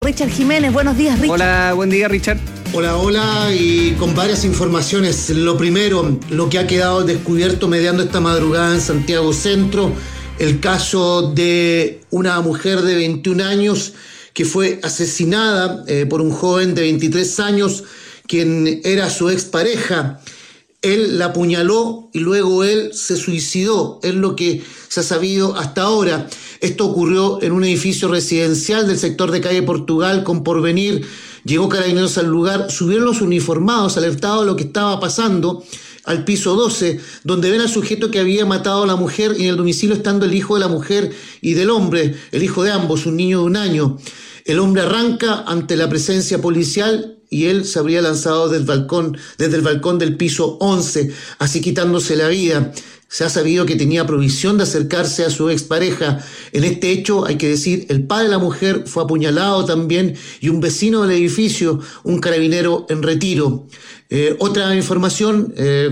Richard Jiménez, buenos días, Richard. Hola, buen día, Richard. Hola, y con varias informaciones. Lo primero, lo que ha quedado descubierto mediando esta madrugada en Santiago Centro, el caso de una mujer de 21 años que fue asesinada por un joven de 23 años, quien era su expareja. Él la apuñaló y luego él se suicidó, es lo que se ha sabido hasta ahora. Esto ocurrió en un edificio residencial del sector de calle Portugal con Porvenir. Llegó Carabineros al lugar, subieron los uniformados, alertados de lo que estaba pasando, al piso 12, donde ven al sujeto que había matado a la mujer, y en el domicilio estando el hijo de la mujer y del hombre, el hijo de ambos, un niño de 1 año. El hombre arranca ante la presencia policial y él se habría lanzado desde el balcón del piso 11, así quitándose la vida. Se ha sabido que tenía provisión de acercarse a su expareja. En este hecho, hay que decir, el padre de la mujer fue apuñalado también y un vecino del edificio, un carabinero en retiro. Otra información,